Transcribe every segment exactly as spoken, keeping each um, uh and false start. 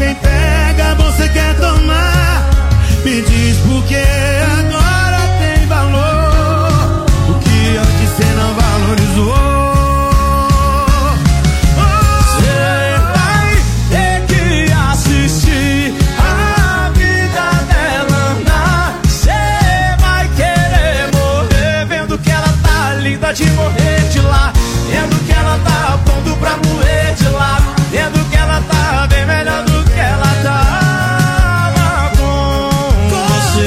alguém pega, você quer tomar. Me diz por que agora tem valor, o que antes cê não valorizou. Cê vai ter que assistir a vida dela andar. Cê vai querer morrer vendo que ela tá linda de morrer de lá, vendo que ela tá pronto pra morrer de lá, vendo que ela tá bem melhor do que ela tava com você.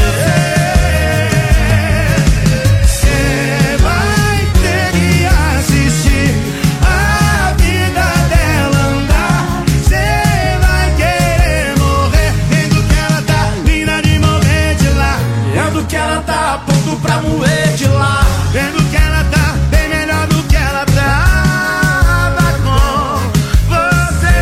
Cê vai ter que assistir a vida dela andar. Cê vai querer morrer vendo que ela tá linda de morrer de lá, vendo que ela tá pronto pra morrer de lá, vendo que ela tá bem melhor do que ela tava com você.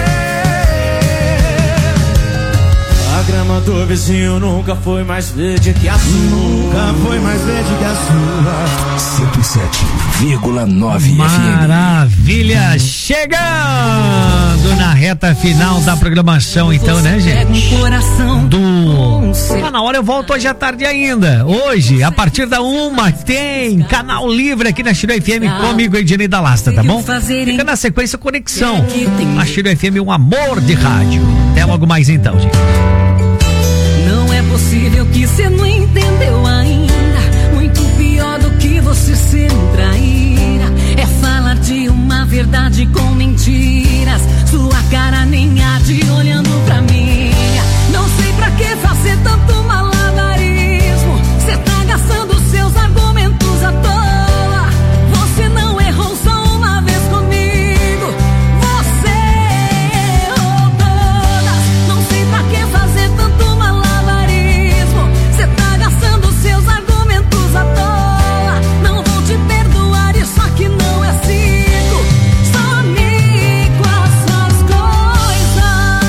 A grama do vizinho nunca foi mais verde que a sua, nunca foi mais verde que a sua. cento e sete vírgula nove Maravilha, chegando na reta final da programação, então, né, gente? Do tá na hora, eu volto hoje à tarde ainda. Hoje, a partir da uma, tem canal livre aqui na Xiru F M comigo, Ednei da Lasta, tá bom? Fica na sequência Conexão. A Xiru F M, um amor de rádio. Até logo mais então, gente. Não é possível que você não entendeu ainda. Muito pior do que você ser um traíra é falar de uma verdade com mentiras. Sua cara nem há de olhando pra mim. Não sei pra que fazer tanto malabarismo. Cê tá gastando seus argumentos à toa. Você não errou só uma vez comigo, você errou todas. Não sei pra que fazer tanto malabarismo. Cê tá gastando seus argumentos à toa. Não vou te perdoar, isso aqui não é circo. Some com as suas coisas.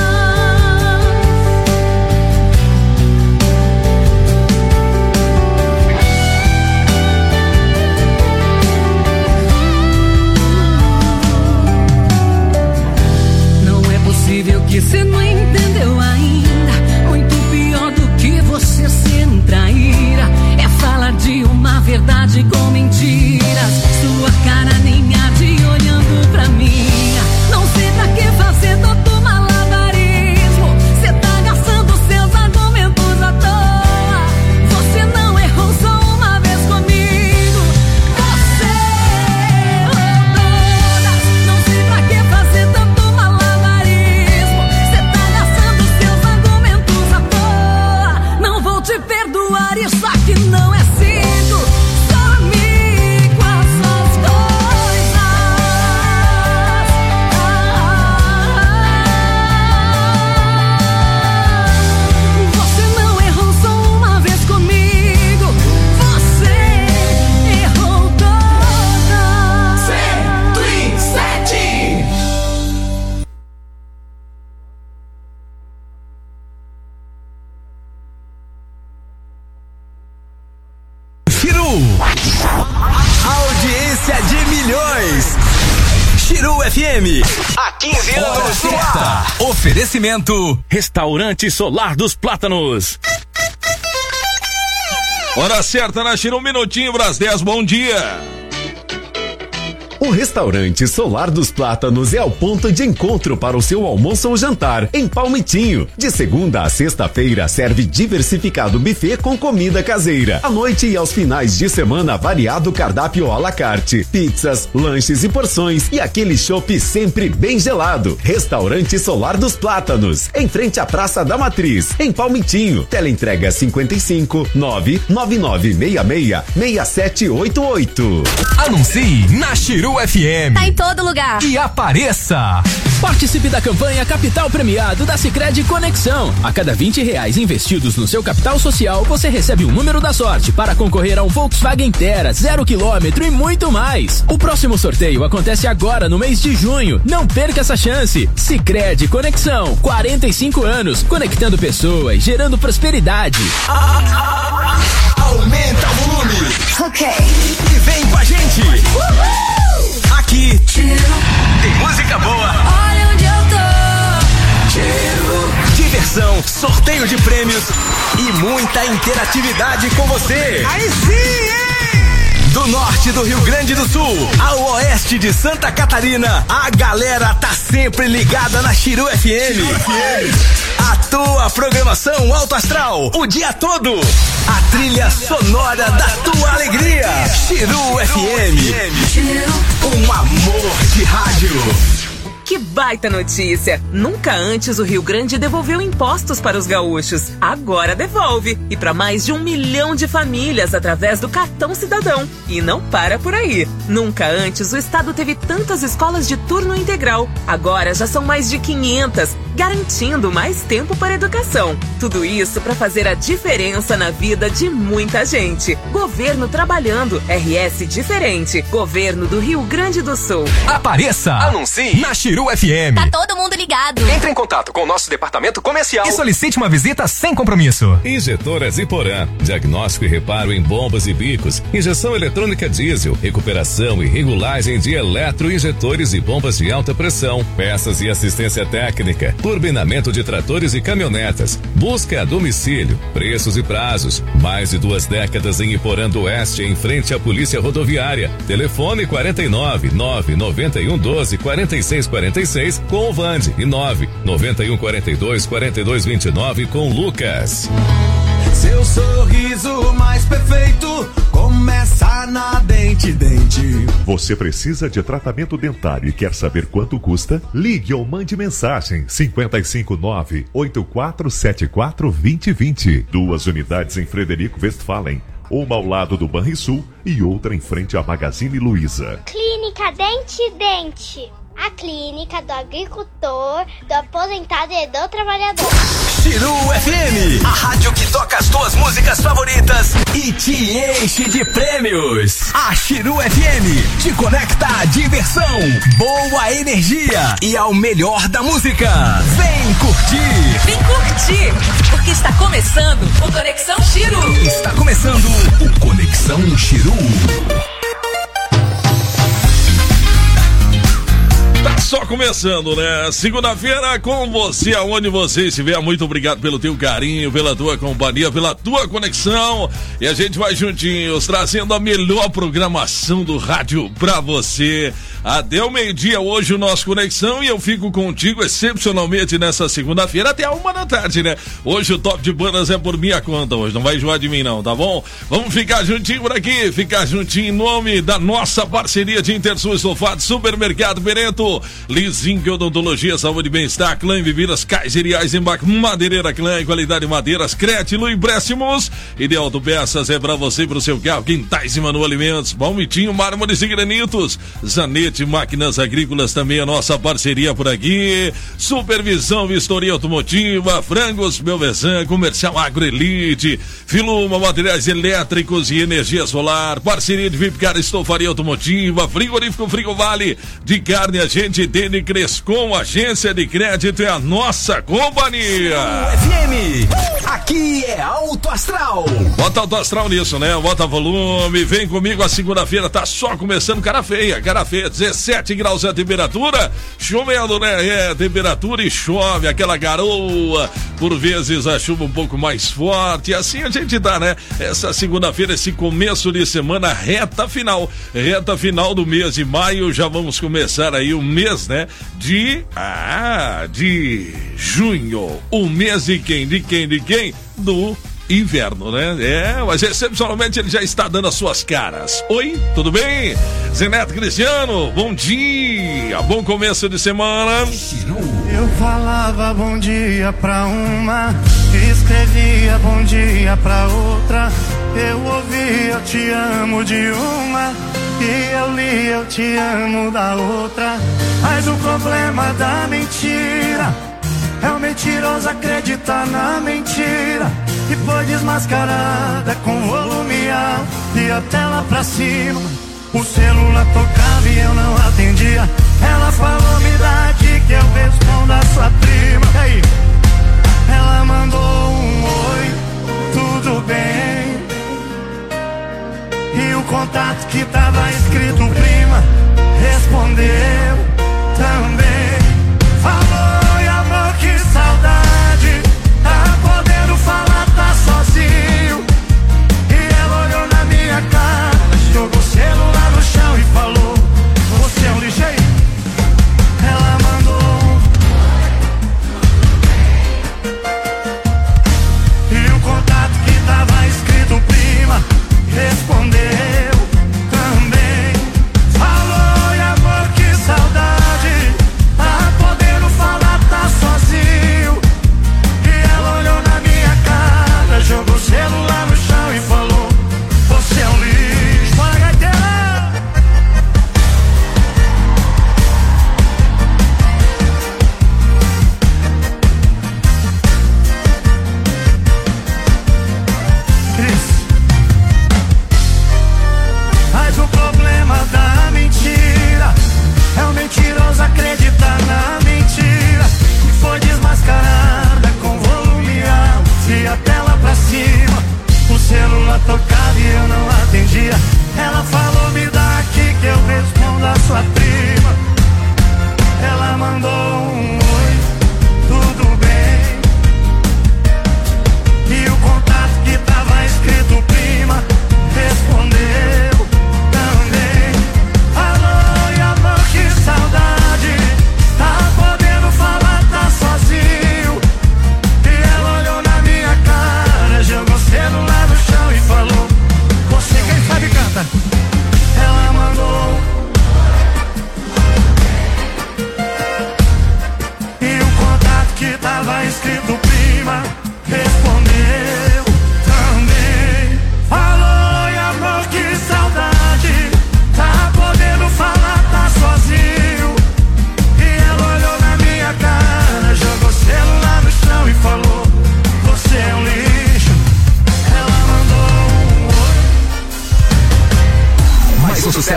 Não é possível que você não entendeu ainda. Muito pior do que você ser um traíra é falar de uma verdade com mentiras. Sua cara nem há de olhando pra mim. Não sei pra que fazer tanto malabarismo. Cê tá gastando seus argumentos à toa. Você não errou só uma vez comigo, você errou todas. Não sei pra que fazer tanto malabarismo. Cê tá gastando seus argumentos à toa. Não vou te perdoar, isso aqui não é circo. Some com as suas coisas. Você não errou só uma vez comigo, você errou todas. cento e sete. Xiru, audiência de milhões. Xiru F M, há quinze anos no ar. Oferecimento Restaurante Solar dos Plátanos. Hora certa na Xiru, um minutinho para as dez, bom dia. O Restaurante Solar dos Plátanos é o ponto de encontro para o seu almoço ou jantar em Palmitinho. De segunda a sexta-feira serve diversificado buffet com comida caseira. À noite e aos finais de semana variado cardápio à la carte, pizzas, lanches e porções e aquele chopp sempre bem gelado. Restaurante Solar dos Plátanos, em frente à Praça da Matriz, em Palmitinho. Teleentrega cinquenta e cinco, nove nove nove seis seis, seis sete oito oito. Anuncie na Xiru F M. Tá em todo lugar. E apareça. Participe da campanha Capital Premiado da Sicredi Conexão. A cada vinte reais investidos no seu capital social, você recebe um número da sorte para concorrer a um Volkswagen Terra, zero quilômetro e muito mais. O próximo sorteio acontece agora no mês de junho. Não perca essa chance. Sicredi Conexão, quarenta e cinco anos, conectando pessoas, gerando prosperidade. Aumenta o volume. Ok. E vem com a gente. Uhul! Aqui tem música boa. Olha onde eu tô. De sorteio de prêmios e muita interatividade com você. Aí sim, hein? Do norte do Rio Grande do Sul ao oeste de Santa Catarina, a galera tá sempre ligada na Xiru F M. A tua programação alto astral, o dia todo. A trilha sonora da tua alegria. Xiru F M. Um amor de rádio. Que baita notícia! Nunca antes o Rio Grande devolveu impostos para os gaúchos. Agora devolve. E para mais de um milhão de famílias através do Cartão Cidadão. E não para por aí. Nunca antes o estado teve tantas escolas de turno integral. Agora já são mais de quinhentas, garantindo mais tempo para a educação. Tudo isso para fazer a diferença na vida de muita gente. Governo trabalhando. R S diferente. Governo do Rio Grande do Sul. Apareça! Anuncie na Xiru F M. Tá todo mundo ligado. Entre em contato com o nosso departamento comercial e solicite uma visita sem compromisso. Injetoras Iporã. Diagnóstico e reparo em bombas e bicos. Injeção eletrônica diesel. Recuperação e regulagem de eletroinjetores e bombas de alta pressão. Peças e assistência técnica. Turbinamento de tratores e caminhonetas. Busca a domicílio. Preços e prazos. Mais de duas décadas em Iporã do Oeste, em frente à Polícia Rodoviária. Telefone quarenta e nove, nove noventa e um, doze, quarenta e seis quarenta e seis com o Vande e nove noventa e um, quarenta e dois, quarenta e dois vinte e nove com o Lucas. Seu sorriso mais perfeito começa na Dente Dente. Você precisa de tratamento dentário e quer saber quanto custa? Ligue ou mande mensagem cinco cinco nove, oito quatro sete quatro, dois zero dois zero. Duas unidades em Frederico Westphalen, uma ao lado do Banrisul e outra em frente à Magazine Luiza. Clínica Dente Dente. A clínica do agricultor, do aposentado e do trabalhador. Xiru F M, a rádio que toca as tuas músicas favoritas e te enche de prêmios. A Xiru F M te conecta à diversão, boa energia e ao melhor da música. Vem curtir! Vem curtir! Porque está começando o Conexão Xiru. Está começando o Conexão Xiru. Tá só começando, né? Segunda-feira com você, aonde você estiver. Muito obrigado pelo teu carinho, pela tua companhia, pela tua conexão. E a gente vai juntinhos, trazendo a melhor programação do rádio pra você. Até o meio-dia hoje o nosso Conexão, e eu fico contigo excepcionalmente nessa segunda-feira até a uma da tarde, né? Hoje o Top de Bandas é por minha conta hoje, não vai enjoar de mim não, tá bom? Vamos ficar juntinho por aqui, ficar juntinho em nome da nossa parceria de Intersul Estofado, Supermercado Berento, Lizinho Odontologia, Saúde e Bem-Estar, Clã Bebidas, Kaiser e Eisenbach, Madeireira Clã, Qualidade Madeiras, Crétilo Empréstimos, Ideal Autopeças é pra você e pro seu carro, Quintais e Manu Alimentos, Palmitinho, Mármores e Granitos, Zanete Máquinas Agrícolas, também a nossa parceria por aqui, Supervisão Vistoria Automotiva, Frangos Belvezan, Comercial Agroelite, Filuma Materiais Elétricos e Energia Solar, parceria de Vipcar Estofaria Automotiva, Frigorífico Frigovale, de carne a gente Dene Crescom, agência de crédito é a nossa companhia. F M, aqui é Alto Astral. Bota Alto Astral nisso, né? Bota volume, vem comigo, a segunda-feira tá só começando, cara feia, cara feia, dezessete graus a temperatura, chovendo, né? É, temperatura e chove, aquela garoa, por vezes a chuva um pouco mais forte, assim a gente tá, né? Essa segunda-feira, esse começo de semana, reta final, reta final do mês de maio, já vamos começar aí o mês, né? De, ah, de junho, o mês de quem? De quem? De quem? Do inverno, né? É, mas excepcionalmente ele já está dando as suas caras. Oi, tudo bem? Zeneto Cristiano, bom dia, bom começo de semana. Eu falava bom dia pra uma, escrevia bom dia pra outra, eu ouvia eu te amo de uma, e eu li eu te amo da outra. Mas o problema da mentira é o mentiroso acreditar na mentira, e foi desmascarada com volume alto e a tela pra cima. O celular tocava e eu não atendia. Ela falou, me dá dica que eu respondo a sua prima. E aí? Ela mandou um oi, tudo bem. E o contato que tava escrito prima respondeu também. Falou, e amor, que saudade.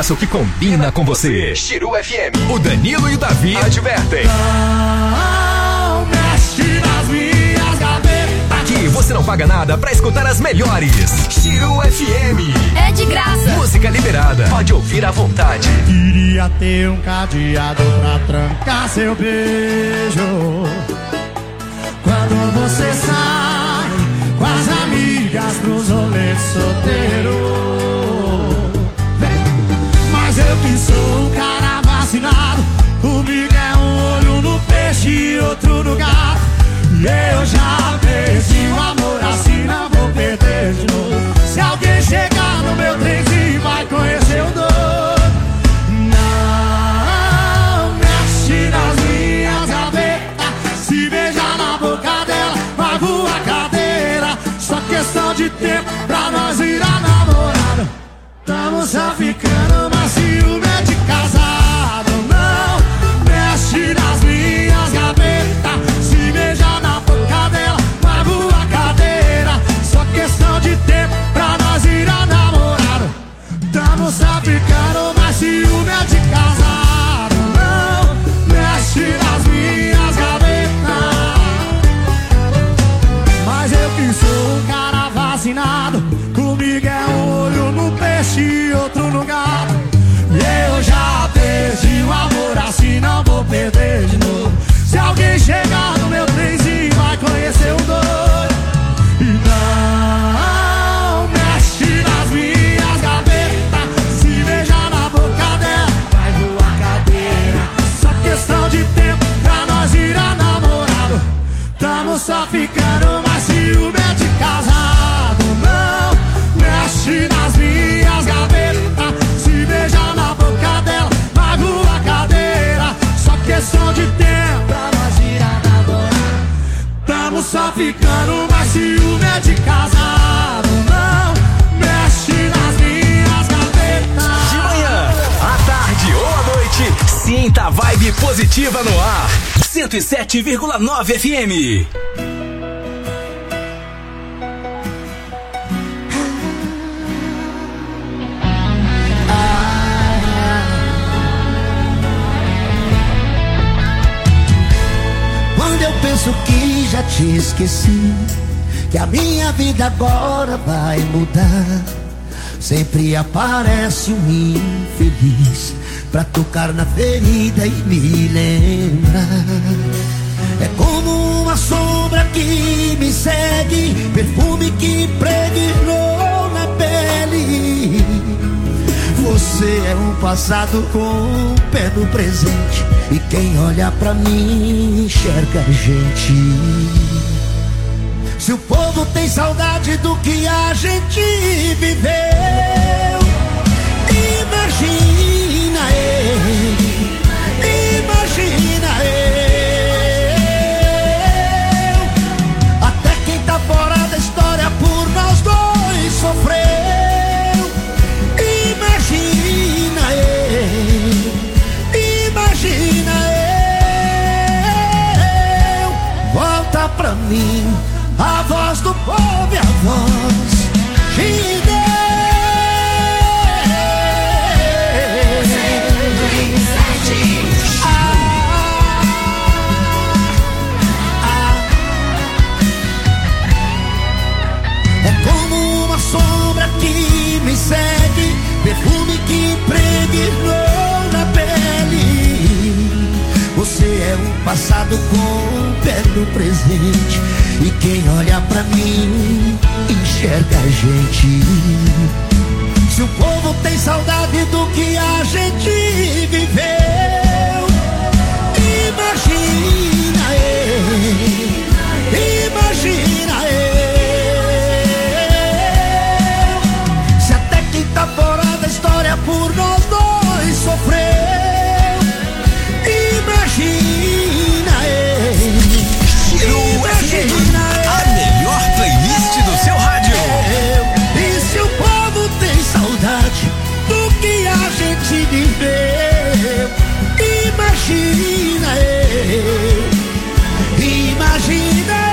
sucesso que combina com você. Chiru F M. O Danilo e o Davi advertem. Não mexe nas minhas gavetas. Aqui você não paga nada pra escutar as melhores. Chiru F M. É de graça. Música liberada. Pode ouvir à vontade. Queria ter um cadeado pra trancar seu beijo. Quando você sai com as amigas pros rolês solteiro. Mas eu que sou um cara vacinado, comigo é um olho no peixe e outro no gato. E eu já perdi o amor, assim não vou perder de novo. Se alguém chegar no meu trenzinho vai conhecer o doido. Não mexe nas minhas gavetas, se beijar na boca dela pago a cadeira. Só questão de tempo pra nós virar namorado. Tamo só ficando, mas ciúme é de casado. Não mexe nas minhas gavetas, se beijar na boca dela pago a cadeira. Só questão de tempo pra nós virar namorado. Tamo só ficando, mas ciúme é de casado. Não mexe nas minhas gavetas. Mas eu que sou um cara vacinado, comigo é um olho no peixe e outro no gato. E eu já perdi o amor, assim não vou perder de novo. Se alguém chegar no meu trenzinho vai conhecer o doido. E não mexe nas minhas gavetas, se beijar na boca dela vai voar cadeira. Só questão de tempo pra nós virar namorado. Tamo só ficando, mas ciúme é de casado. Não mexe nas minhas gavetas, se beijar na boca dela vai voar cadeira. Só questão de tempo pra nós virar namorado. Tamo só ficando, mas ciúme é de casado. Não mexe nas minhas gavetas. De manhã, à tarde ou à noite, sinta a vibe positiva no ar. cento e sete vírgula nove F M. Quando eu penso que já te esqueci, que a minha vida agora vai mudar, sempre aparece um infeliz pra tocar na ferida e me lembrar. É como uma sombra que me segue, perfume que impregnou na pele. Você é um passado com um pé no presente, e quem olha pra mim enxerga a gente. Se o povo tem saudade do que a gente viveu, imagina eu, imagina eu. Até quem tá fora da história por nós dois sofreu. Imagina eu, imagina eu. Volta pra mim a voz do povo e a voz de Deus. Sombra que me segue, perfume que impregnou na pele. Você é um passado com um pé no presente, e quem olha pra mim enxerga a gente. Se o povo tem saudade do que a gente viveu, imagina eu, imagina eu. Tá fora da história por nós dois sofreu. Imagina eu, imagina eu. A melhor playlist do seu rádio. E se o povo tem saudade do que a gente viveu, imagina eu, imagina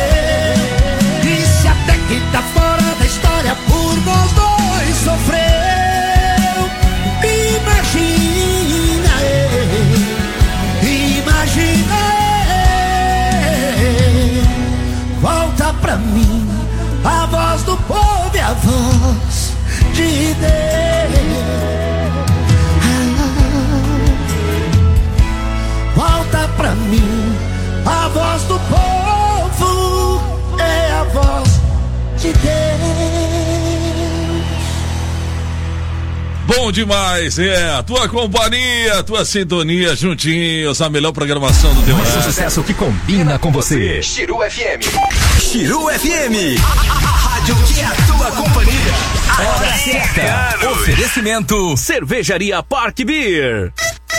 eu. E se até quem tá fora da história por nós dois sofreu, bom demais, é. A tua companhia, a tua sintonia, juntinhos, a melhor programação do teu Mais um sucesso que combina com você. Chiru F M. Chiru F M. A, a, a rádio que é a tua companhia. A hora certa. Oferecimento Cervejaria Park Beer.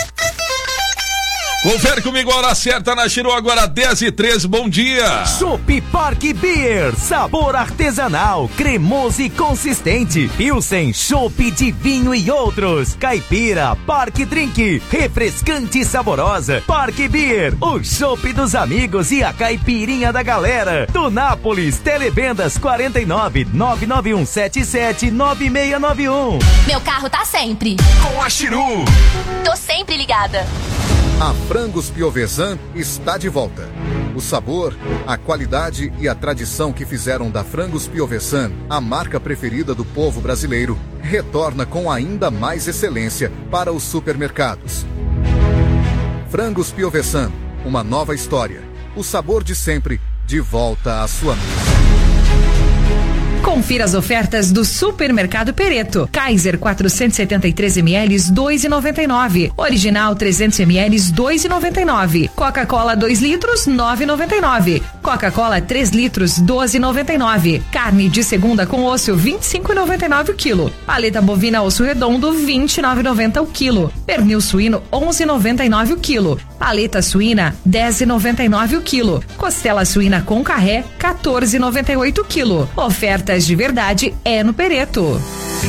Confere comigo a hora certa na Chiru, agora dez e treze, bom dia. Chopp Park Beer, sabor artesanal, cremoso e consistente. Pilsen, chopp de vinho e outros. Caipira, Park Drink, refrescante e saborosa. Park Beer, o chopp dos amigos e a caipirinha da galera. Do Nápoles, televendas quarenta e nove, nove nove um sete sete, nove seis nove um. Meu carro tá sempre com a Chiru. Tô sempre ligada. A Frangos Piovesan está de volta. O sabor, a qualidade e a tradição que fizeram da Frangos Piovesan a marca preferida do povo brasileiro retorna com ainda mais excelência para os supermercados. Frangos Piovesan, uma nova história. O sabor de sempre, de volta à sua mesa. Confira as ofertas do Supermercado Pereto. Kaiser quatrocentos e setenta e três mililitros, dois reais e noventa e nove centavos. Original trezentos mililitros, dois reais e noventa e nove centavos. Coca-Cola dois litros, nove reais e noventa e nove centavos. Coca-Cola três litros, doze reais e noventa e nove centavos. Carne de segunda com osso, vinte e cinco reais e noventa e nove centavos o quilo. Paleta bovina osso redondo, vinte e nove reais e noventa centavos o quilo. Pernil suíno, onze reais e noventa e nove centavos o quilo. Paleta suína, dez reais e noventa e nove centavos o quilo. Costela suína com carré, quatorze reais e noventa e oito centavos o quilo. Ofertas de verdade é no Pereto.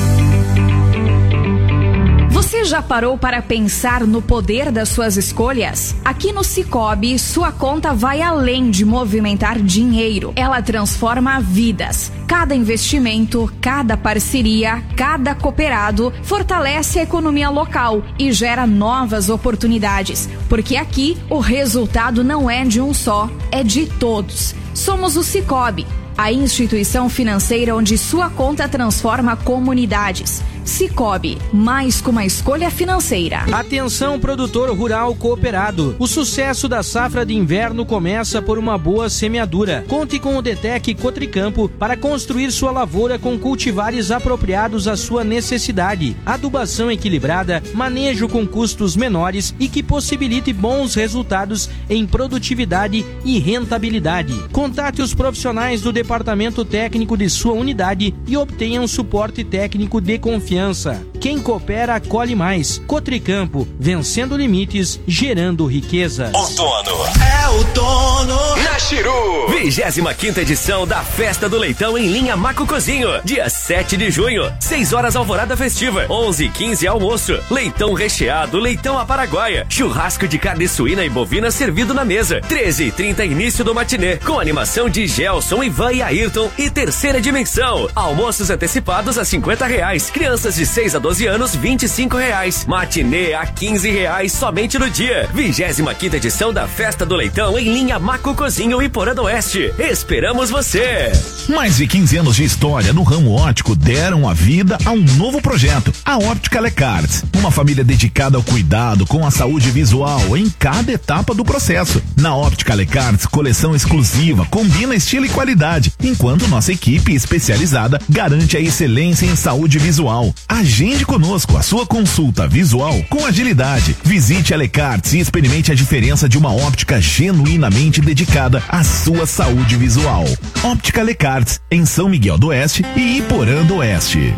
Você já parou para pensar no poder das suas escolhas? Aqui no Sicoob, sua conta vai além de movimentar dinheiro. Ela transforma vidas. Cada investimento, cada parceria, cada cooperado fortalece a economia local e gera novas oportunidades. Porque aqui o resultado não é de um só, é de todos. Somos o Sicoob, a instituição financeira onde sua conta transforma comunidades. Sicoob, mais que uma escolha financeira. Atenção, produtor rural cooperado. O sucesso da safra de inverno começa por uma boa semeadura. Conte com o Detec Cotricampo para construir sua lavoura com cultivares apropriados à sua necessidade. Adubação equilibrada, manejo com custos menores e que possibilite bons resultados em produtividade e rentabilidade. Contate os profissionais do departamento técnico de sua unidade e obtenha um suporte técnico de confiança. Quem coopera, colhe mais. Cotricampo, vencendo limites, gerando riqueza. Outono. É outono. Na Chiru. vigésima quinta edição da Festa do Leitão em linha Maco Cozinho. Dia sete de junho, seis horas alvorada festiva, onze e quinze almoço. Leitão recheado, leitão à paraguaia, churrasco de carne suína e bovina servido na mesa. treze e trinta início do matinê, com animação de Gelson, Ivan e Ayrton e Terceira Dimensão. Almoços antecipados a cinquenta reais. Crianças de seis a doze anos, vinte e cinco reais. Matinê a quinze reais somente no dia. vigésima quinta edição da Festa do Leitão em linha Maco Cozinho e Porã do Oeste. Esperamos você! Mais de quinze anos de história no ramo óptico deram a vida a um novo projeto, a Óptica Lecarts. Uma família dedicada ao cuidado com a saúde visual em cada etapa do processo. Na Óptica Lecarts, coleção exclusiva, combina estilo e qualidade, enquanto nossa equipe especializada garante a excelência em saúde visual. Agende conosco a sua consulta visual com agilidade. Visite a Lecarts e experimente a diferença de uma óptica genuinamente dedicada à sua saúde visual. Óptica Lecarts, em São Miguel do Oeste e Iporã do Oeste.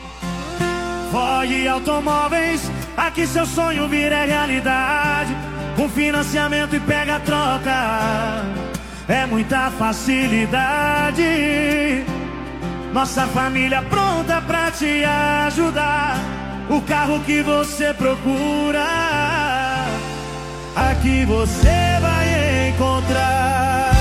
Ford Automóveis, aqui seu sonho vira realidade. Com financiamento e pega a troca, é muita facilidade. Nossa família pronta pra te ajudar. O carro que você procura, aqui você vai encontrar.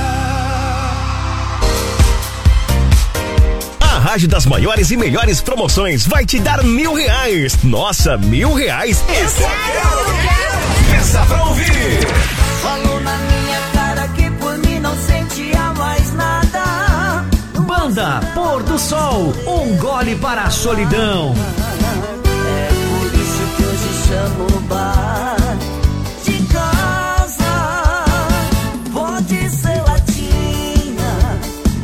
A Rádio das maiores e melhores promoções vai te dar mil reais. Nossa, mil reais? Eu Isso quero, eu quero. Peça pra ouvir. Falou na minha cara que por mim não sentia mais nada. Banda Pôr do Sol, um gole para a solidão. É por isso que hoje chamo o bar de casa. Pode ser latinha,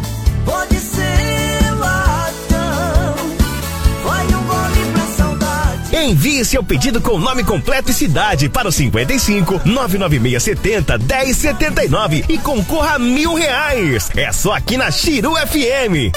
pode ser latão. Vai um gole pra saudade. Envie seu pedido com nome completo e cidade para o cinquenta e cinco, nove nove seis setenta, dez setenta e nove e concorra a mil reais. É só aqui na Xiru F M.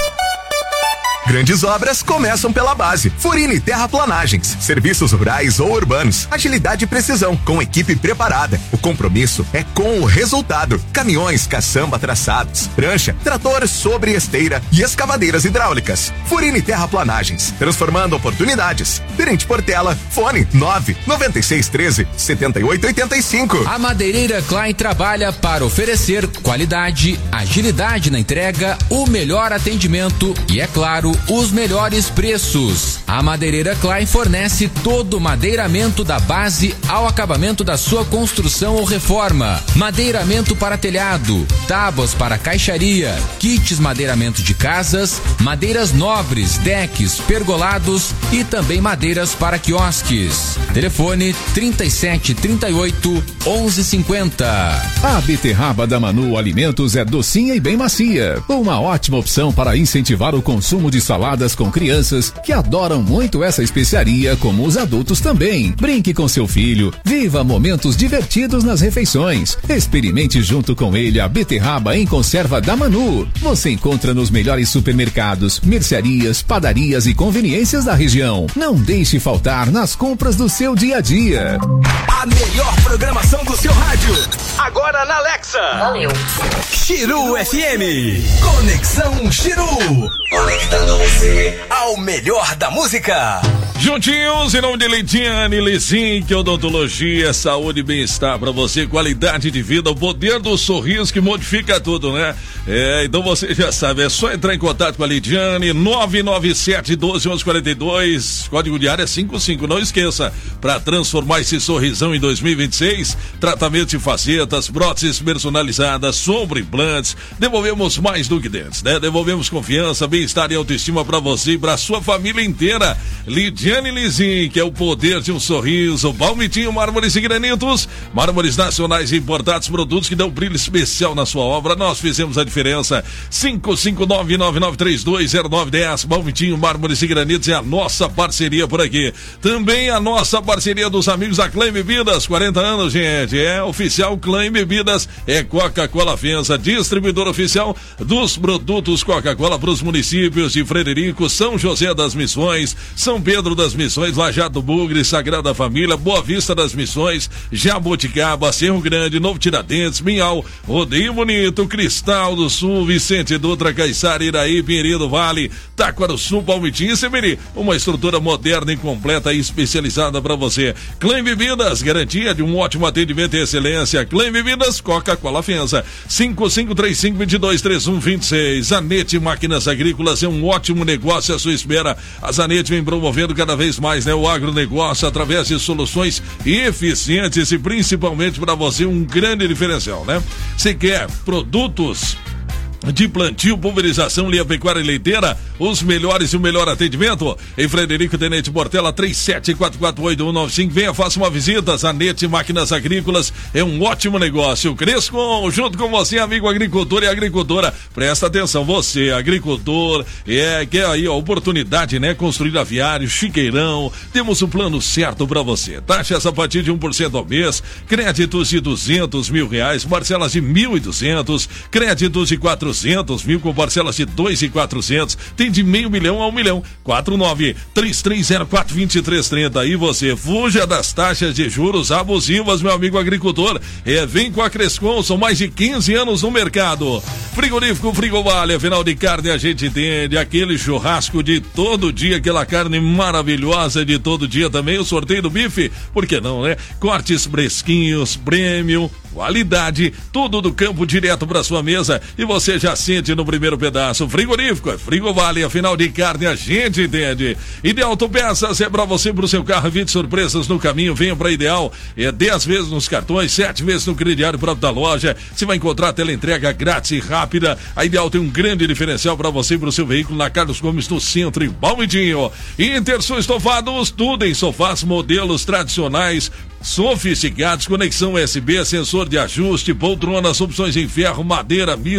Grandes obras começam pela base. Furini Terraplanagens, serviços rurais ou urbanos, agilidade e precisão, com equipe preparada. O compromisso é com o resultado. Caminhões, caçamba, traçados, prancha, trator sobre esteira e escavadeiras hidráulicas. Furini Terraplanagens, transformando oportunidades. Tenente Portela, fone nove nove seis um três, sete oito oito cinco. A Madeireira Klein trabalha para oferecer qualidade, agilidade na entrega, o melhor atendimento e, é claro, os melhores preços. A Madeireira Klein fornece todo o madeiramento da base ao acabamento da sua construção ou reforma. Madeiramento para telhado, tábuas para caixaria, kits madeiramento de casas, madeiras nobres, decks, pergolados e também madeiras para quiosques. Telefone trinta e sete, trinta e oito, onze cinquenta. A beterraba da Manu Alimentos é docinha e bem macia. Uma ótima opção para incentivar o consumo de saladas com crianças que adoram muito essa especiaria, como os adultos também. Brinque com seu filho, viva momentos divertidos nas refeições. Experimente junto com ele a beterraba em conserva da Manu. Você encontra nos melhores supermercados, mercearias, padarias e conveniências da região. Não deixe faltar nas compras do seu dia a dia. A melhor programação do seu rádio, agora na Alexa. Valeu. Xiru F M. Conexão Xiru. Conectando você ao melhor da música. Juntinhos, em nome de Leitiane, Lezink, odontologia, saúde e bem-estar pra você, qualidade de vida, o poder do sorriso que modifica tudo, né? É, então você já sabe, é só entrar em contato com a Leitiane, nove nove sete, doze, onze quarenta e dois, código de área cinquenta e cinco, não esqueça, pra transformar esse sorrisão em dois mil e vinte e seis, tratamento de facetas, próteses personalizadas, sombra, implantes, devolvemos mais do que dentes, né? Devolvemos confiança, bem-estar e autoestima pra você e pra sua família inteira. Lidiane Lizin, que é o poder de um sorriso. Palmitinho, mármores e granitos, mármores nacionais e importados, produtos que dão brilho especial na sua obra. Nós fizemos a diferença. cinco cinco nove, nove nove três dois, zero nove um zero. Palmitinho, mármores e granitos é a nossa parceria por aqui. Também a nossa parceria dos amigos da Klein Bebidas, quarenta anos, gente. É oficial Klein Bebidas, é Coca-Cola Fenza, distribuidor oficial dos produtos Coca-Cola para os municípios de Frederico, São José das Missões, São Pedro das Missões, Lajeado do Bugre, Sagrada Família, Boa Vista das Missões, Jaboticaba, Cerro Grande, Novo Tiradentes, Minhal, Rodeio Bonito, Cristal do Sul, Vicente Dutra, Caiçara, Iraí, Pinheiro do Vale, Taquaruçu, Palmitinho e Semeri. Uma estrutura moderna e completa e especializada para você. Klein Bebidas, garantia de um ótimo atendimento e excelência. Klein Bebidas, Coca-Cola Fenza, cinco cinco três cinco, dois dois três um, dois seis. Zanete Máquinas Agrícolas é um ótimo negócio à sua espera. A Zanete vem promovendo cada vez mais, né, o agronegócio através de soluções eficientes e principalmente para você um grande diferencial, né? Você quer produtos de plantio, pulverização, linha pecuária e leiteira, os melhores e o melhor atendimento em Frederico Tenente Portela, três sete quatro quatro oito um nove cinco. Venha, faça uma visita. Zanete Máquinas Agrícolas é um ótimo negócio. Crescom, junto com você, amigo agricultor e agricultora, presta atenção, você agricultor, é, quer aí a oportunidade, né, construir aviário, chiqueirão, temos o plano certo para você. Taxas a partir de um por cento ao mês, créditos de duzentos mil reais, parcelas de mil e duzentos, créditos de quatrocentos mil com parcelas de dois e quatrocentos, tem de meio milhão a um milhão. Quatro nove três três zero quatro, dois três três zero. E você fuja das taxas de juros abusivas, meu amigo agricultor. É, vem com a Crescom, são mais de quinze anos no mercado. Frigorífico Frigovale, afinal de carne a gente entende, aquele churrasco de todo dia, aquela carne maravilhosa de todo dia também, o sorteio do bife, por que não, né? Cortes fresquinhos, premium, qualidade, tudo do campo direto para sua mesa e você já sente no primeiro pedaço. Frigorífico é Frigovale, afinal de carne a gente entende. Ideal Autopeças é para você, pro seu carro, vinte surpresas no caminho, venha para Ideal, é dez vezes nos cartões, sete vezes no crediário próprio da loja, você vai encontrar tela entrega grátis e rápida. A Ideal tem um grande diferencial para você e pro seu veículo na Carlos Gomes no centro, em Palmitinho. Intersul Estofados, tudo em sofás, modelos tradicionais, sofisticados, conexão U S B, sensor de ajuste, poltronas, opções em ferro, madeira, misto,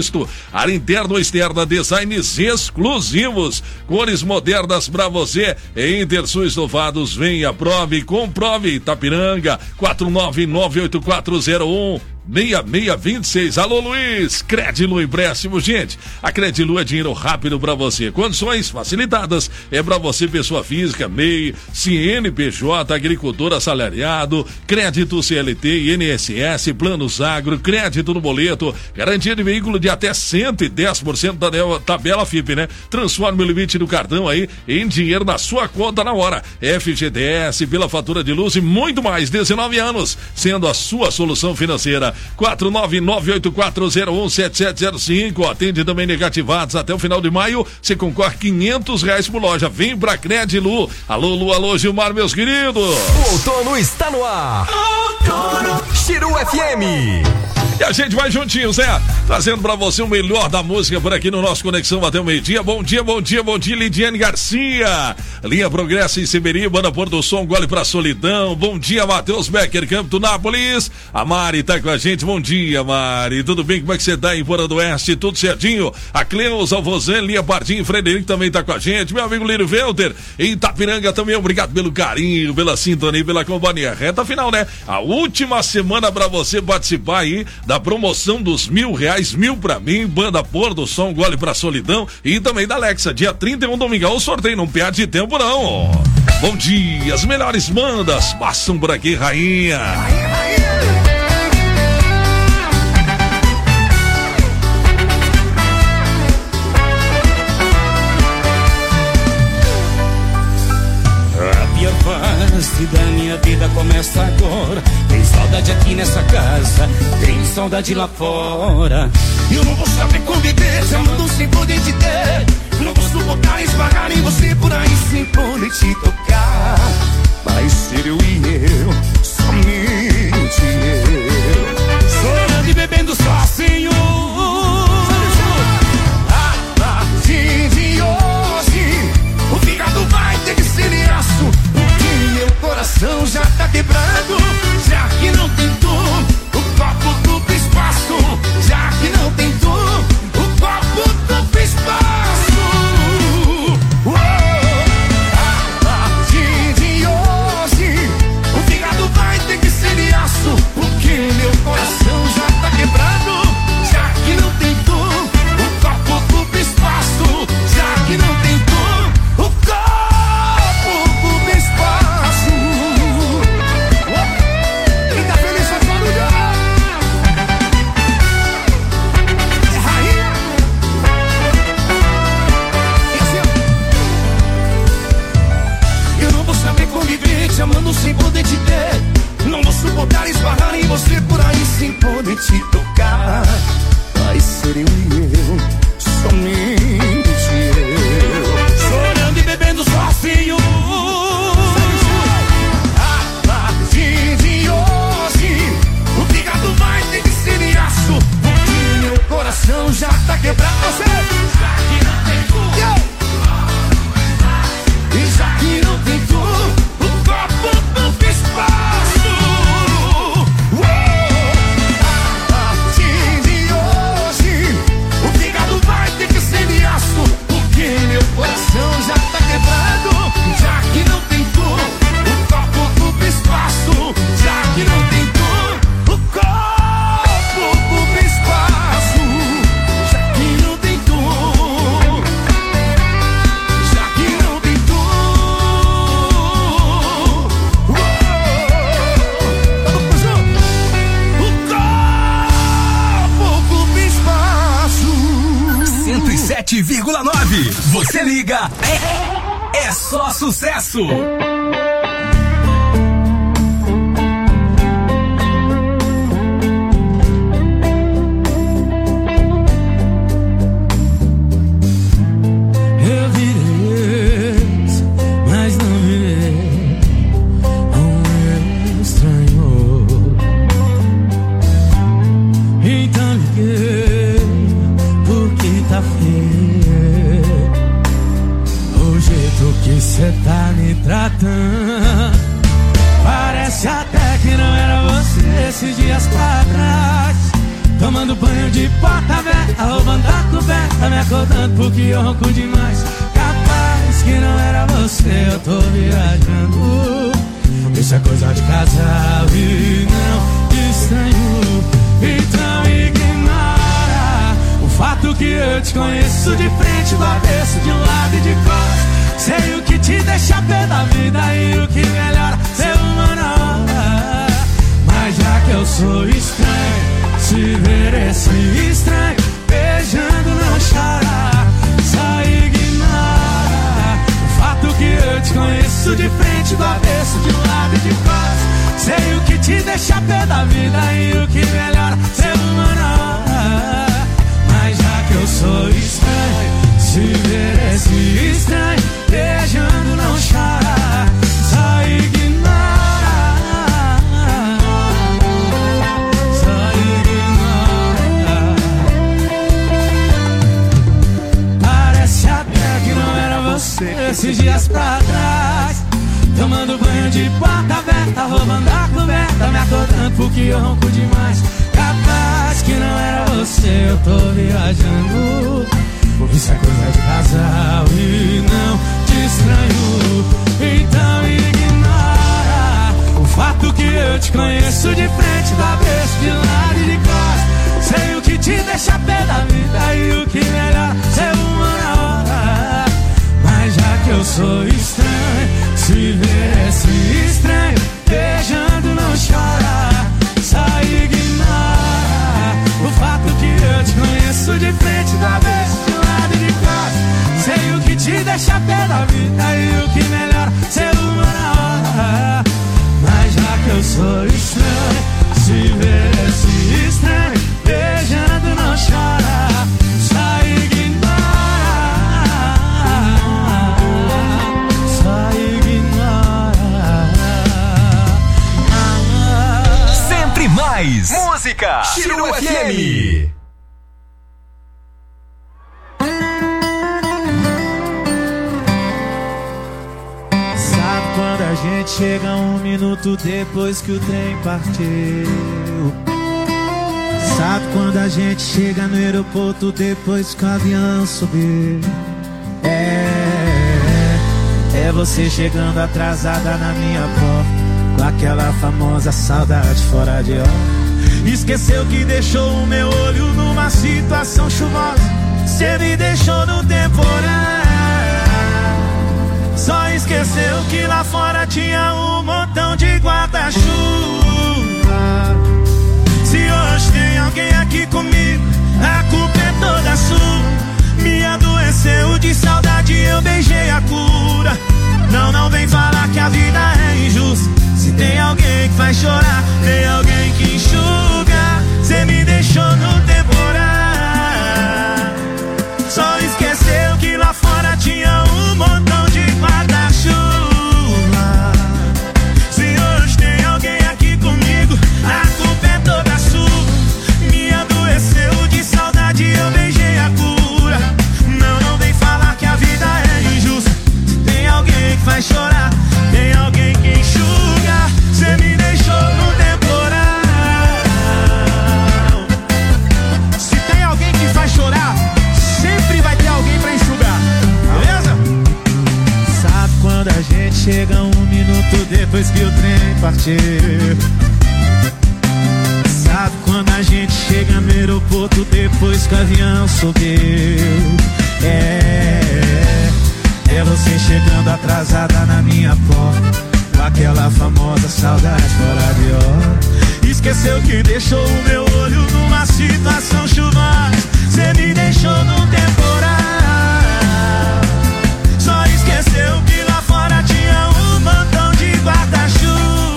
área interna ou externa, designs exclusivos, cores modernas pra você. Em Intersul Estofados, venha, prove, comprove. Itapiranga, quatro nove nove oito quatro zero um seis seis dois seis. Alô, Luiz. Credilu Empréstimo, gente. A Credilu é dinheiro rápido pra você. Condições facilitadas. É pra você, pessoa física, M E I, C N P J, agricultor assalariado, crédito C L T, I N S S, planos agro, crédito no boleto, garantia de veículo de até cento e dez por cento da tabela F I P, né? Transforme o limite do cartão aí em dinheiro na sua conta na hora. F G T S, pela fatura de luz e muito mais. dezenove anos, sendo a sua solução financeira. quatro nove nove oito quatro zero um sete sete zero cinco. Atende também negativados. Até o final de maio, você concorre quinhentos reais por loja. Vem pra Credilu. Alô, Lu, alô, Gilmar, meus queridos. O outono está no ar. Outono. Chiru F M. E a gente vai juntinhos, né? Trazendo pra você o melhor da música por aqui no nosso Conexão até o meio-dia. Bom dia, bom dia, bom dia, Lidiane Garcia. Linha Progresso em Seberi, Banda Pôr do Som, Gole pra Solidão. Bom dia, Matheus Becker, Campo do Nápoles. A Mari tá com a gente. Bom dia, Mari. Tudo bem? Como é que você tá em Fora do Oeste? Tudo certinho? A Cleusa, Alvozan, Lia Pardinho, Frederico também tá com a gente. Meu amigo Lírio Velter, em Itapiranga também. Obrigado pelo carinho, pela sintonia, pela companhia. Reta final, né? A última semana pra você participar aí da promoção dos mil reais, mil pra mim, Banda Pôr do Som, Gole pra Solidão e também da Alexa, dia trinta e um, domingão, o sorteio, não perde tempo não. Bom dia, as melhores bandas passam por aqui, rainha. A fase da minha vida começa agora. Tem saudade aqui nessa casa, tem saudade lá fora. Eu não vou saber conviver, te amando sem poder te ter. Não vou suportar esbarrar em você por aí sem poder te tocar. Vai ser eu e eu, somente eu, chorando e bebendo sozinho. A partir de hoje, o fígado vai ter que ser aço, porque meu coração já tá quebrado. Já que não tem tu, o copo duplo espaço. Já que não tem tu, o copo duplo espaço. Oh, a partir de hoje, o fígado vai ter que ser aço, porque meu coração já tá quebrado. Já que não tem tu, o copo duplo espaço. Já que não tem tu, o copo duplo espaço. Quem tá feliz faz barulho. É rainha. E assim, ó. Eu não vou saber conviver te amando sem poder te ter. Não vou suportar esbarrar em você por aí sem poder te tocar. Vai ser eu e eu, somente eu, chorando e bebendo sozinho. A partir de hoje, o fígado vai ter que ser aço, porque meu coração já tá quebrado. Já que não tem tu, e já que não tem tu, o copo duplo espaço. Oh, a partir de hoje, o fígado vai ter que ser aço, porque meu coração já tá quebrado. Já que não tem tu, o copo duplo espaço. Já que não tem tu, o copo duplo espaço. Já que não tem tu, já que não tem tu. Oh, todo mundo junto. O copo duplo espaço. cento e sete vírgula nove. Você liga, é, é só sucesso. Eu virei ex, mas não virei um estranho. Então liguei, porque tá feio o jeito que cê tá me tratando. Parece até que não era você esses dias pra trás, tomando banho de porta velha, roubando a Tá me acordando porque eu ronco demais. Capaz que não era você, eu tô viajando. Isso é coisa de casal e não de estranho. Então ignora o fato que eu te conheço de frente, do avesso, de um lado e de costas. Sei o que te deixa pé da vida e o que melhora ser humano. Mas já que eu sou estranho, se ver esse estranho beijando não chora. Só ignora o fato que eu te conheço de frente, do avesso, de um lado e de costas. Sei o que te deixa pé da vida e o que melhora ser humano. Mas já que eu sou estranho, se ver esse estranho beijando não chora. Só ignora, só ignora. Parece até que não era você esses dias pra trás, tomando banho de porta aberta, roubando a coberta, me acordando porque eu ronco demais. Capaz que não era você, eu tô viajando. Isso é coisa de casal e não de estranho. Então ignora o fato que eu te conheço de frente, do avesso, de lado e de costas. Sei o que te deixa pé da vida e o que melhor ser uma hora. Mas já que eu sou estranho, se ver esse estranho beijando não chora. Só ignora o fato que eu te conheço de frente, do avesso, de lado e de costas. Sei o que te deixa pé da vida e o que melhor ser uma hora. Mas já que eu sou estranho, se ver esse estranho beijando não chora. Só ignora, só ignora. Sempre mais música. Chiru F M. Quando a gente chega um minuto depois que o trem partiu. Sabe quando a gente chega no aeroporto depois que o avião subiu. É, é você chegando atrasada na minha porta, com aquela famosa saudade fora de hora. Esqueceu que deixou o meu olho numa situação chuvosa. Cê me deixou no temporal. Só esqueceu que lá fora tinha um montão de guarda-chuva. Se hoje tem alguém aqui comigo, a culpa é toda sua. Me adoeceu de saudade, eu beijei a cura. Não, não vem falar que a vida é injusta. Se tem alguém que faz chorar, tem alguém que enxuga. Cê me deixou no temporal. Só esqueceu que lá fora tinha um montão de guarda-chuva. Se hoje tem alguém aqui comigo, a culpa é toda sua. Me adoeceu de saudade, eu beijei a cura. Não, não vem falar que a vida é injusta. Se tem alguém que faz chorar, tem alguém que enxuga. Cê me deixou no temporal. Se tem alguém que faz chorar, sempre vai ter alguém pra enxugar, beleza? Sabe quando a gente chega um minuto depois que o trem partiu? Sabe quando a gente chega no aeroporto depois que o avião subiu? É, é você chegando atrasada na minha porta, com aquela famosa saudade fora de hora. Esqueceu que deixou o meu olho numa situação chuvosa. Cê me deixou no temporal. Só esqueceu que lá fora tinha um montão de guarda-chuva.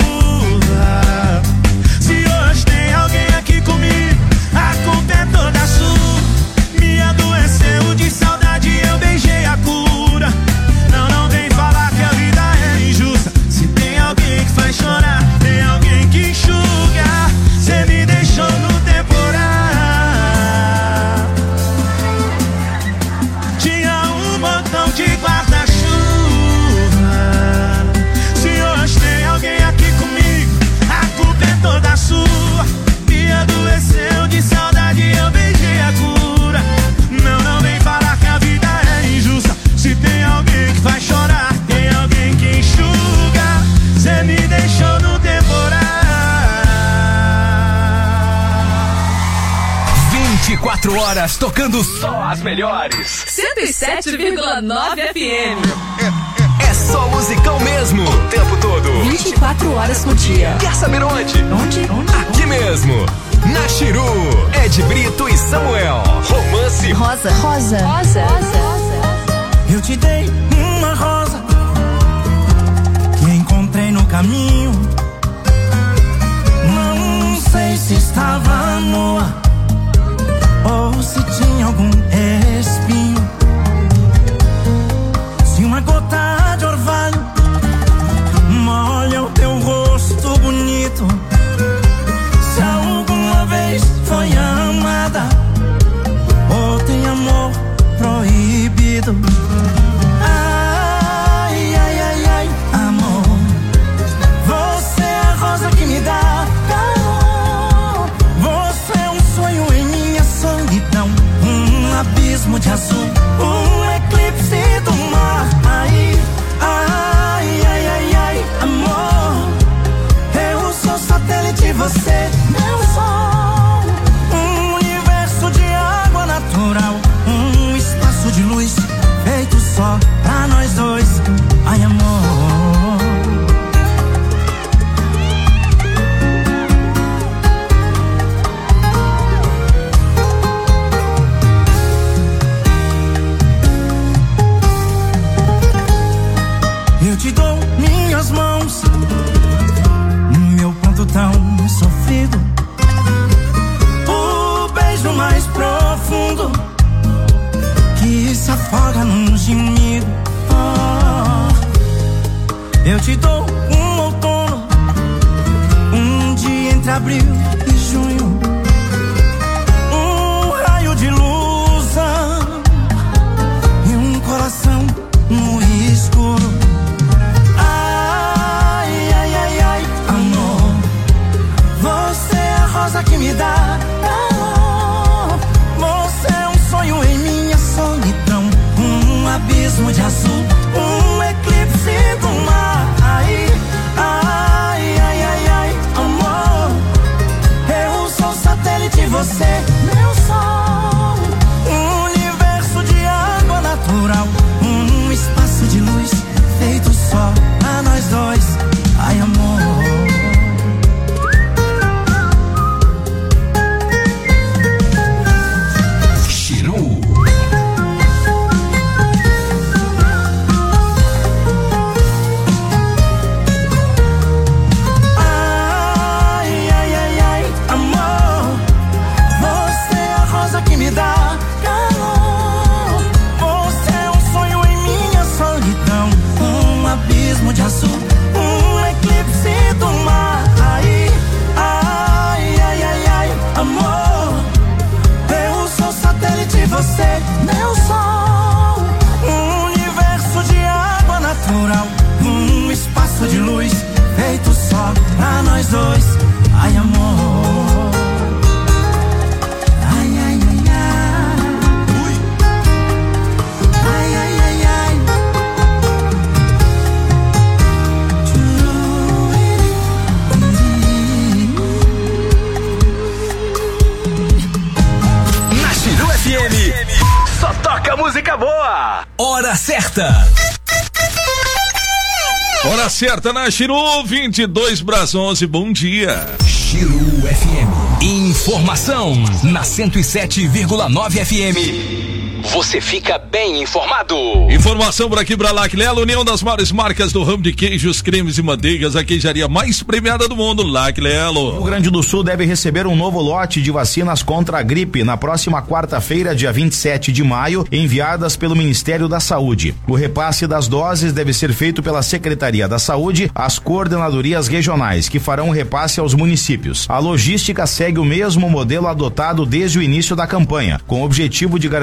Se hoje tem alguém aqui comigo, a culpa é toda sua. Me adoeceu de saudade, eu beijei a cura. Não, não vem falar que a vida é injusta. Se tem alguém que faz chorar, tem alguém que enxuga. Cê me deixou no temporal. vinte e quatro horas tocando só as melhores. cento e sete vírgula nove F M. É só musicão mesmo, o tempo todo. vinte e quatro horas por dia. Quer saber onde? Onde? Onde? Aqui mesmo. Na Chiru, Ed Brito e Samuel. Romance Rosa. Rosa. Rosa. Rosa. Eu te dei uma rosa que encontrei no caminho. Não sei se estava nua ou se tinha algum espinho. Se uma gota de orvalho molha o teu rosto bonito, se alguma vez foi amada ou tem amor proibido. Ai, ai, ai, ai, amor, você é a rosa que me dá calor. Você é um sonho em minha solidão, um abismo de azul, um eclipse do mar. Ai, ai, ai, ai, ai, amor, eu sou satélite, você meu sol. Um universo de água natural, um espaço de luz feito só pra nós dois. Ai, amor, eu te dou minhas mãos, meu pranto tão sofrido, o beijo mais profundo que se afoga num gemido. Oh, eu te dou um outono, um dia entre abril e junho, um raio de luz e um coração no escuro. Ai, ai, ai, ai, amor, você é a rosa que me dá calor. Você é um sonho em minha solidão, um abismo de azul, um eclipse do mar. Ai, ai, ai, ai, ai, amor, eu sou satélite, você meu sol. Um universo de água natural, um espaço de luz feito só pra nós dois. Ai, amor, Chiru. ai, ai, ai, ai, amor, você é a rosa que me dá calor. Você é um sonho em minha solidão, um abismo de azul, um eclipse do mar. Ai, ai, ai, ai, ai, amor, eu sou satélite, você meu sol. Um universo de água natural, um espaço de luz feito só pra nós dois. Ai, amor, ai, ai, ai, ai, ui, ai, ai, ai, ai, Na Chiru F M, só toca música boa. Hora certa. Hora certa na Chiru, vinte e dois para as onze, bom dia. Chiru F M. Informação na cento e sete vírgula nove F M. Você fica bem informado. Informação por aqui pra Laclelo, união das maiores marcas do ramo de queijos, cremes e manteigas, a queijaria mais premiada do mundo, Laclelo. O Rio Grande do Sul deve receber um novo lote de vacinas contra a gripe na próxima quarta-feira, dia vinte e sete de maio, enviadas pelo Ministério da Saúde. O repasse das doses deve ser feito pela Secretaria da Saúde às coordenadorias regionais, que farão o repasse aos municípios. A logística segue o mesmo modelo adotado desde o início da campanha, com o objetivo de garantir a agilidade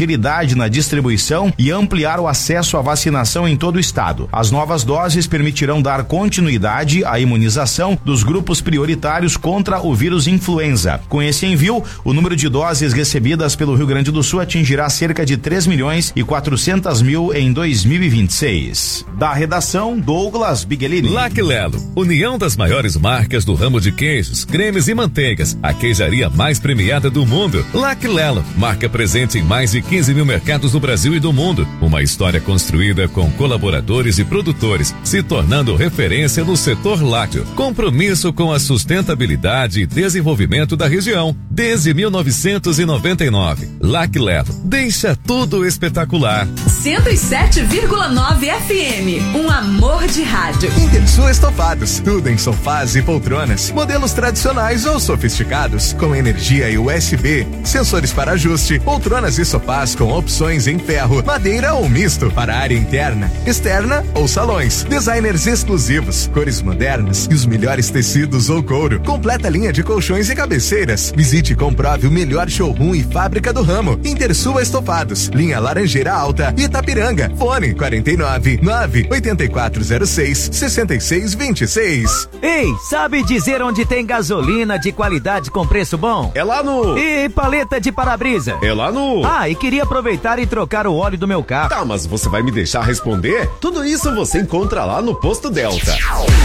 agilidade na distribuição e ampliar o acesso à vacinação em todo o estado. As novas doses permitirão dar continuidade à imunização dos grupos prioritários contra o vírus influenza. Com esse envio, o número de doses recebidas pelo Rio Grande do Sul atingirá cerca de três milhões e quatrocentos mil em dois mil e vinte e seis. Da redação, Douglas Bigelini. Laclelo, união das maiores marcas do ramo de queijos, cremes e manteigas, a queijaria mais premiada do mundo. Laclelo, marca presente em mais de quinze mil mercados no Brasil e do mundo. Uma história construída com colaboradores e produtores, se tornando referência no setor lácteo. Compromisso com a sustentabilidade e desenvolvimento da região. Desde mil novecentos e noventa e nove. Laclelo, deixa tudo espetacular. cento e sete vírgula nove F M, um amor de rádio. Intersul Estofados, tudo em sofás e poltronas, modelos tradicionais ou sofisticados, com energia e U S B, sensores para ajuste, poltronas e sofás com opções em ferro, madeira ou misto, para área interna, externa ou salões, designers exclusivos, cores modernas e os melhores tecidos ou couro, completa linha de colchões e cabeceiras. Visite e comprove o melhor showroom e fábrica do ramo. Intersul Estofados, linha Laranjeira Alta, Itapiranga, fone quarenta e nove, nove oito quatro zero seis, seis seis dois seis. Ei, sabe dizer onde tem gasolina de qualidade com preço bom? É lá no... E paleta de para-brisa? É lá no... Ah, e queria aproveitar e trocar o óleo do meu carro. Tá, mas você vai me deixar responder? Tudo isso você encontra lá no Posto Delta.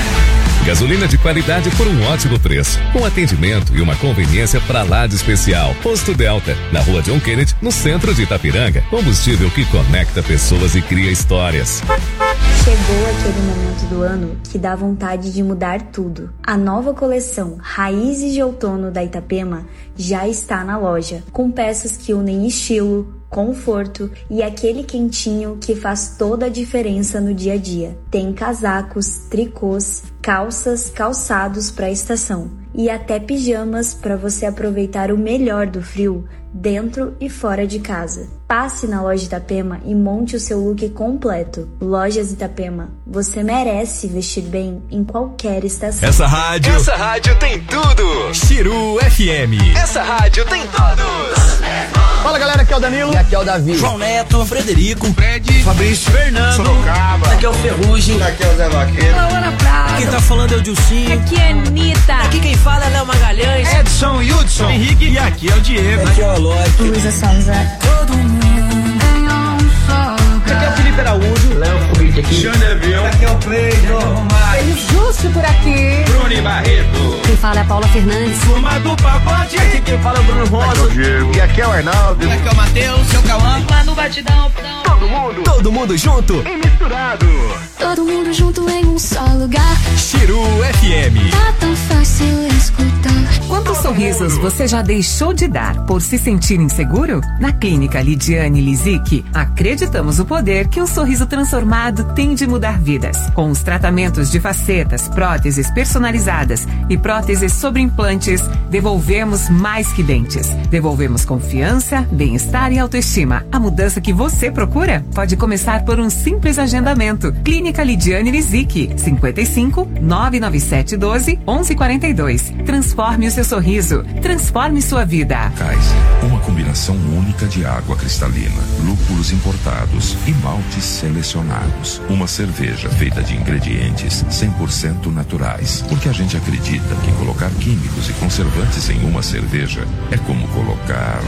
Gasolina de qualidade por um ótimo preço, com atendimento e uma conveniência pra lá de especial. Posto Delta, na rua John Kennedy, no centro de Itapiranga. Combustível que conecta pessoas e cria histórias. Chegou aquele momento do ano que dá vontade de mudar tudo. A nova coleção Raízes de Outono da Itapema já está na loja, com peças que unem estilo, conforto e aquele quentinho que faz toda a diferença no dia a dia. Tem casacos, tricôs, calças, calçados para a estação e até pijamas para você aproveitar o melhor do frio dentro e fora de casa. Passe na loja Itapema e monte o seu look completo. Lojas Itapema, você merece vestir bem em qualquer estação. Essa rádio, essa rádio tem tudo. Chiru F M. Essa rádio tem todos. Fala galera, aqui é o Danilo. E aqui é o Davi. João Neto, Frederico, Fred, Fabrício, Fernando, Sorocaba. Aqui é o Ferrugem. Aqui é o Zé Vaqueiro. Ana Prata. Quem tá falando é o Dilcinho. Aqui é Anitta. Aqui quem fala é Léo Magalhães. Edson, Hudson, Henrique. E aqui é o Diego. Aqui é o Aloy. Luísa Sonza. Todo mundo em um só lugar. Aqui é o Felipe Araújo. Léo Fugit aqui. Xanevel. Aqui é o Cleiton. Feliz Justo por aqui. Bruni Barreto. Quem fala é a Paula Fernandes. Turma do Pacote. Aqui quem fala é o Bruno Rosa. Aqui é o Diego. E aqui é o Arnaldo. E aqui é o Matheus. Seu Cauã. Lá no Batidão. Todo mundo. Todo mundo junto e misturado. Todo mundo junto em um só lugar. Chiru F M. Tá tão fácil escutar. Quantos sorrisos você já deixou de dar por se sentir inseguro? Na Clínica Lidiane Lizic, acreditamos no poder que um sorriso transformado tem de mudar vidas. Com os tratamentos de facetas, próteses personalizadas e próteses sobre implantes, devolvemos mais que dentes. Devolvemos confiança, bem-estar e autoestima. A mudança que você procura pode começar por um simples agendamento. Clínica Lidiane Lizic, cinquenta e cinco, nove nove sete um dois, onze quarenta e dois. Transforme o seu sorriso. Transforme sua vida. Kaiser, uma combinação única de água cristalina, lúpulos importados e maltes selecionados. Uma cerveja feita de ingredientes cem por cento naturais. Porque a gente acredita que colocar químicos e conservantes em uma cerveja é como colocar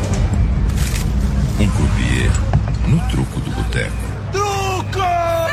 um croupier no truco do boteco. Truco!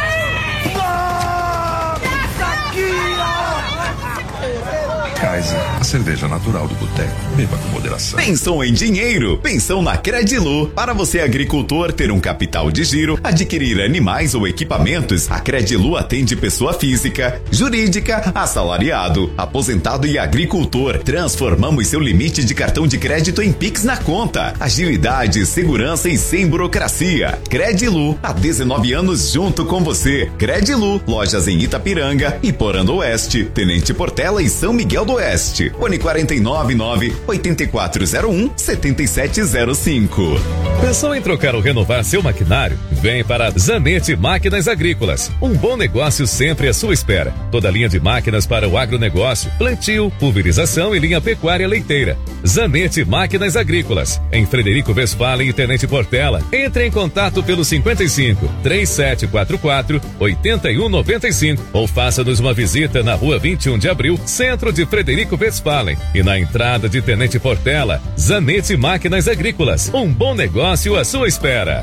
Kaiser, a cerveja natural do boteco. Beba com moderação. Pensou em dinheiro? Pensou na Credilu. Para você agricultor ter um capital de giro, adquirir animais ou equipamentos, a Credilu atende pessoa física, jurídica, assalariado, aposentado e agricultor. Transformamos seu limite de cartão de crédito em Pix na conta. Agilidade, segurança e sem burocracia. Credilu, há dezenove anos junto com você. Credilu, lojas em Itapiranga, Iporã do Oeste, Tenente Portela e São Miguel do do Oeste. Fone quarenta e nove nove, oito quatro zero um, sete sete zero cinco. Pensou em trocar ou renovar seu maquinário? Vem para Zanetti Máquinas Agrícolas. Um bom negócio sempre à sua espera. Toda linha de máquinas para o agronegócio, plantio, pulverização e linha pecuária leiteira. Zanetti Máquinas Agrícolas. Em Frederico Westphalen e Tenente Portela. Entre em contato pelo cinquenta e cinco, trinta e sete quarenta e quatro, oitenta e um noventa e cinco ou faça-nos uma visita na rua vinte e um de abril, centro de Frederico Westphalen. E na entrada de Tenente Portela, Zanetti Máquinas Agrícolas. Um bom negócio à sua espera.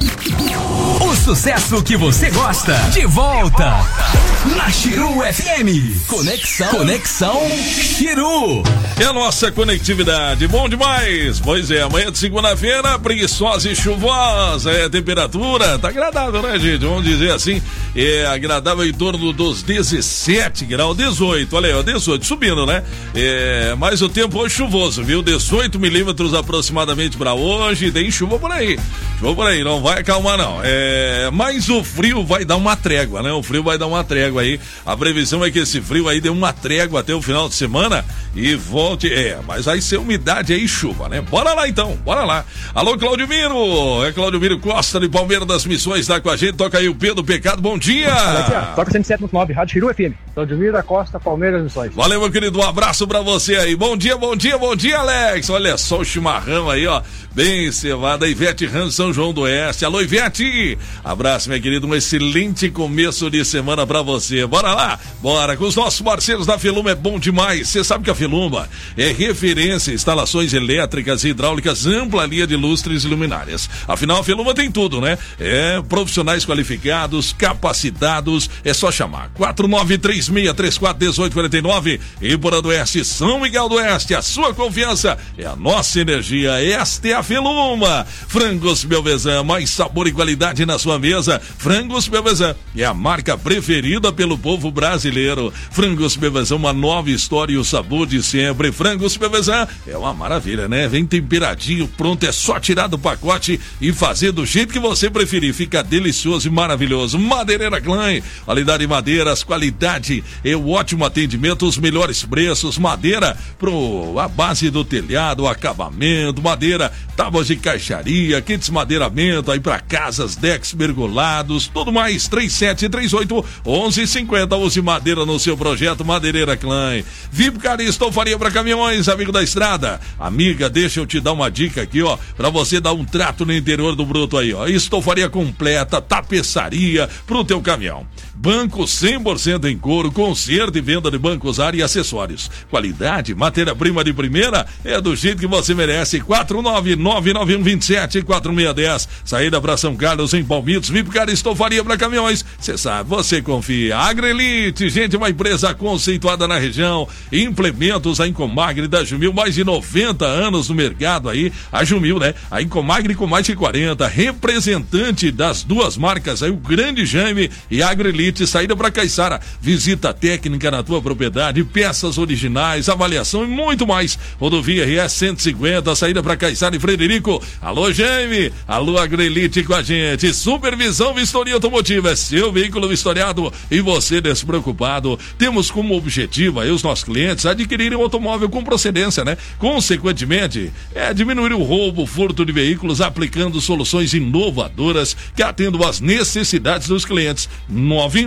O sucesso que você gosta, de volta na Chiru F M. Conexão, Conexão Chiru. E a nossa conectividade, bom demais. Pois é, amanhã de segunda-feira, preguiçosa e chuvosa. É, a temperatura tá agradável, né, gente? Vamos dizer assim, é agradável em torno dos dezessete graus, dezoito, olha aí, ó, dezoito, subindo, né? É, mas o tempo hoje chuvoso, viu? dezoito milímetros aproximadamente para hoje, tem chuva por aí. Chuva por aí, não vai acalmar não. É, mas o frio vai dar uma trégua, né? O frio vai dar uma trégua aí. A previsão é que esse frio aí dê uma trégua até o final de semana e volte. É, mas vai ser umidade aí e chuva, né? Bora lá então, bora lá. Alô, Claudio Miro, é Claudio Miro Costa de Palmeiras das Missões, tá com a gente. Toca aí o Pedro Pecado, bom dia. Toca cento e sete ponto nove, Rádio Chiru F M. Claudio Miro da Costa, Palmeiras das Missões. Valeu, meu querido, um abraço pra você aí. Bom dia, bom dia, bom dia, Alex. Olha só o chimarrão aí, ó. Bem cevada, Ivete Ramos, São João do Oeste. Alô, Ivete! Abraço, minha querida, um excelente começo de semana pra você. Bora lá, bora, com os nossos parceiros da Feluma é bom demais. Você sabe que a Feluma é referência em instalações elétricas e hidráulicas, ampla linha de lustres e luminárias. Afinal, a Feluma tem tudo, né? É, profissionais qualificados, capacitados, é só chamar. quatro nove três seis três quatro um oito quatro nove, Ímpora do Oeste, São Miguel do Oeste, a sua confiança é a nossa energia, esta é a Feluma. Frangos Belvezan, mais sabor e qualidade na sua mesa. Frangos Belvezan é a marca preferida pelo povo brasileiro. Frangos Belvezan, uma nova história e o sabor de sempre. Frangos Belvezan é uma maravilha, né? Vem temperadinho, pronto, é só tirar do pacote e fazer do jeito que você preferir. Fica delicioso e maravilhoso. Madeireira Klein, qualidade de madeiras, qualidade e o ótimo atendimento, os melhores preços. Madeira pro a base do telhado, acabamento, madeira, tábuas de caixaria, kits madeiramento aí para casas, decks mergulhados, tudo mais. Três sete três oito, onze cinquenta. Use madeira no seu projeto. Madeireira Klein. Vipcar e estofaria para caminhões, amigo da estrada. Amiga, deixa eu te dar uma dica aqui, ó, para você dar um trato no interior do bruto aí, ó. Estofaria completa, tapeçaria pro teu caminhão. Banco cem por cento em couro, conserto e venda de bancos, área e acessórios. Qualidade, matéria-prima de primeira, é do jeito que você merece. quatro nove nove nove um dois sete quatro seis um zero. Saída para São Carlos, em Palmitos. Vipcar estofaria para caminhões. Você sabe, você confia. Agrelite, gente, uma empresa conceituada na região. Implementos, a Incomagre da Jumil, mais de noventa anos no mercado aí. A Jumil, né? A Incomagre com mais de quarenta. Representante das duas marcas aí, o Grande Jaime e a Agrelite. Saída para Caiçara. Visita técnica na tua propriedade, peças originais, avaliação e muito mais. Rodovia R S cento e cinquenta, saída para Caiçara e Frederico. Alô, Jaime. Alô, Agrelite com a gente. Supervisão Vistoria Automotiva. É seu veículo vistoriado e você despreocupado. Temos como objetivo aí os nossos clientes adquirirem um automóvel com procedência, né? Consequentemente, é diminuir o roubo, furto de veículos, aplicando soluções inovadoras que atendam às necessidades dos clientes. nove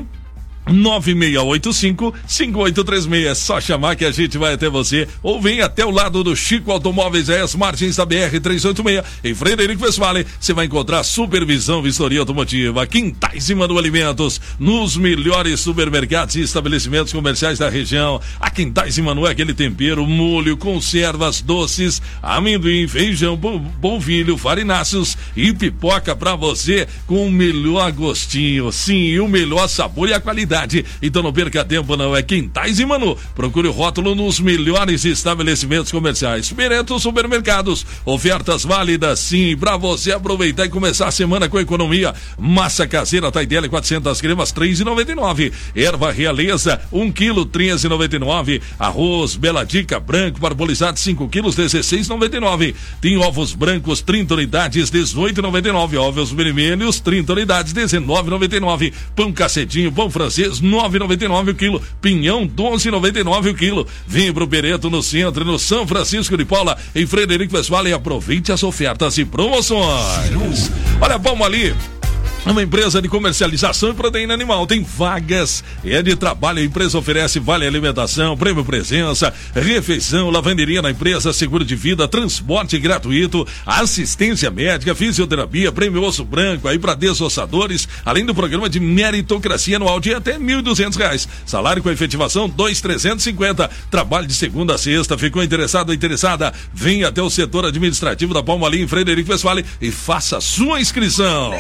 nove seis oito cinco, cinco oito três seis. É só chamar que a gente vai até você ou vem até o lado do Chico Automóveis, é as margens da B R trezentos e oitenta e seis em Frederico Westphalen. Você vai encontrar Supervisão Vistoria Automotiva, Quintais e Manu Alimentos, nos melhores supermercados e estabelecimentos comerciais da região. A Quintais e Manu é aquele tempero, molho, conservas, doces, amendoim, feijão, polvilho, farináceos e pipoca pra você com o melhor gostinho, sim, e o melhor sabor e a qualidade. Então não perca tempo, não, é Quintais e Manu. Procure o rótulo nos melhores estabelecimentos comerciais. Mereto Supermercados, ofertas válidas sim, pra você aproveitar e começar a semana com economia. Massa caseira Taidele quatrocentas gramas, três reais e noventa e nove centavos. Erva Realeza, um quilo, treze reais e noventa e nove centavos. Arroz Bela Dica branco parbolizado, cinco quilos, dezesseis reais e noventa e nove centavos. Tem ovos brancos, trinta unidades, dezoito reais e noventa e nove centavos. Ovos vermelhos, trinta unidades, dezenove reais e noventa e nove centavos. Pão Cacedinho, pão francês, dezesseis nove e noventa e nove o quilo. Pinhão doze e noventa e nove o quilo. Vem pro Bereto no centro, no São Francisco de Paula, em Frederico Westphalen, e aproveite as ofertas e promoções. Olha a Palma ali. Uma empresa de comercialização e proteína animal. Tem vagas, é de trabalho. A empresa oferece vale alimentação, prêmio presença, refeição, lavanderia na empresa, seguro de vida, transporte gratuito, assistência médica, fisioterapia, prêmio osso branco aí para desossadores, além do programa de meritocracia anual de até mil e duzentos reais. Salário com efetivação dois mil trezentos e cinquenta. Trabalho de segunda a sexta. Ficou interessado ou interessada? Venha até o setor administrativo da Palmalim em Frederico Westphalen e faça a sua inscrição.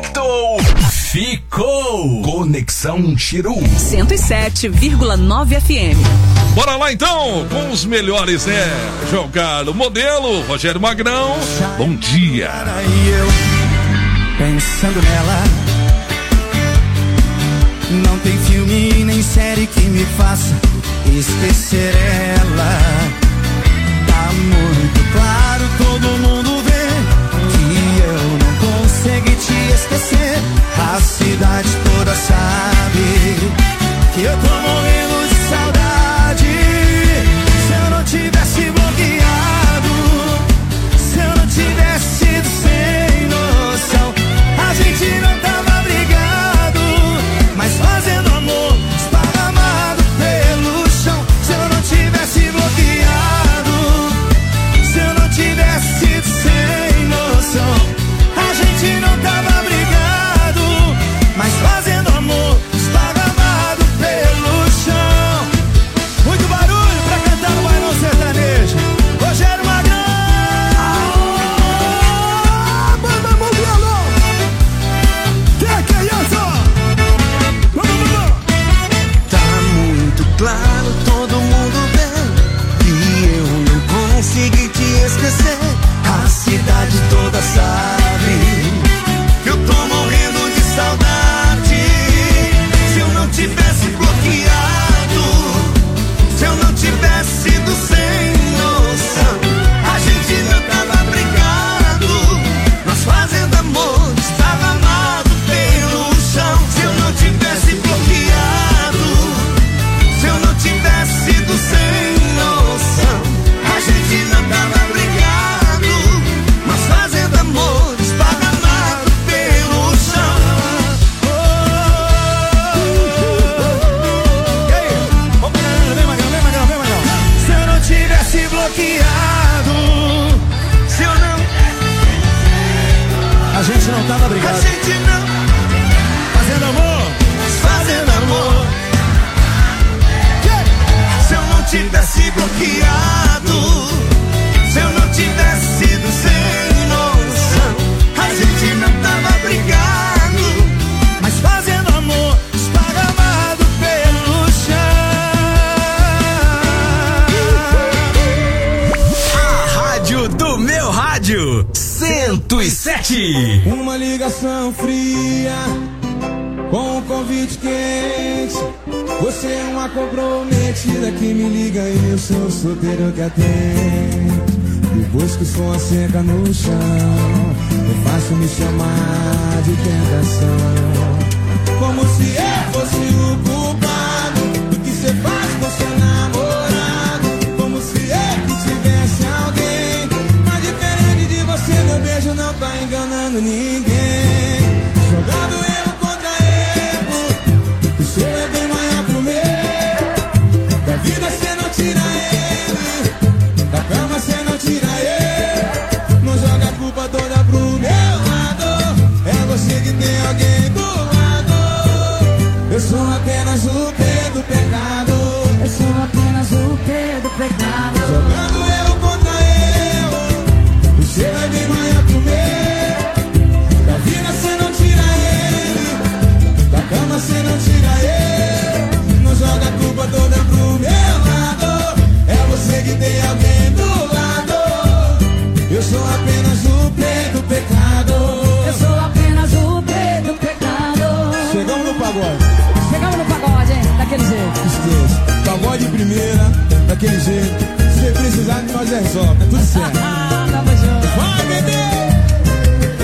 Ficou Conexão Chiru cento e sete vírgula nove F M. Bora lá então com os melhores, né? João Carlos Modelo, Rogério Magrão. Bom dia. E eu pensando nela, não tem filme nem série que me faça esquecer ela. Tá muito claro, todo mundo vê que eu não consegui te esquecer. A cidade toda sabe que eu tô morrendo de saudade. Se eu não tivesse bloqueado, se eu não tivesse sido sem noção, a gente não tava brigado, mas fazendo amor esparramado pelo chão. Se eu não tivesse bloqueado, se eu não tivesse sido sem noção, a gente não tava brigado, mas fazendo amor esparramado pelo chão. Muito barulho pra cantar no bailão sertanejo. Rogério Magrão, banda no violão. Que que é isso? Vamos, vamos. Tá muito claro, todo mundo vê que eu não consegui te esquecer. A cidade toda sabe que eu tô morrendo de saudade. Se eu não tivesse bloqueado, se eu não tivesse sido sem noção, a gente não tava brigado, nós fazendo amor esparramado pelo chão. Se eu não tivesse bloqueado, se eu não tivesse sido sem noção, a gente não tava brigado, nós fazendo amor esparramado pelo chão. Se eu não tivesse bloqueado, se eu não, a gente não tava brigado, a gente não fazendo amor, fazendo amor. Se eu não tivesse bloqueado, se eu não tivesse sido sem noção, a gente não tava brigado, mas fazendo amor esparramado pelo chão. A rádio do meu rádio cento e sete. Uma ligação fria com um convite quente. Você é uma comprometida que me liga e eu sou o solteiro que atende. Depois que o som seca no chão, é fácil me chamar de tentação. Como se eu fosse o culpado do que você faz com seu namorado. Como se eu que tivesse alguém, mas diferente de você, meu beijo não tá enganando ninguém. Jogando erro contra erro, o seu é bem maior pro meu. Da vida cê não tira ele, da cama cê não tira ele. Não joga a culpa toda pro meu lado, é você que tem alguém do lado. Eu sou apenas o pé do pecado, eu sou apenas o pé do pecado. Jogando eu contra eu, o seu é bem maior pro meu. Da vida cê não tira ele, da cama cê não tira ele. Não joga a culpa toda pro meu lado, é você que tem alguém do lado. Eu sou apenas o pé do pecado, eu sou apenas o pé do pecado. Chegamos no pagode. Chegamos no pagode, hein? Daquele jeito. Esqueça. Pagode de primeira, daquele jeito. Se precisar de nós resolve, tá tudo certo. Tamo junto. Vai, bebê!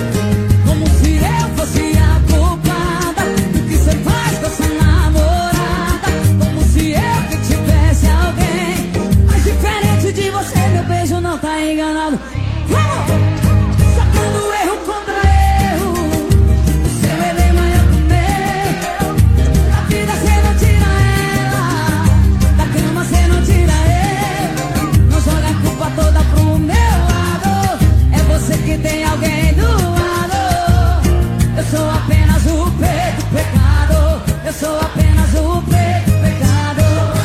Como se eu fosse a culpada do que você faz com essa namorada. não tá enganado. Vamos! Sacando erro contra erro. O seu é bem maior que o meu. Da vida cê não tira ela, da cama cê não tira ele. Não joga a culpa toda pro meu lado. É você que tem alguém do lado. Eu sou apenas o peito pecado. Eu sou apenas o peito pecado.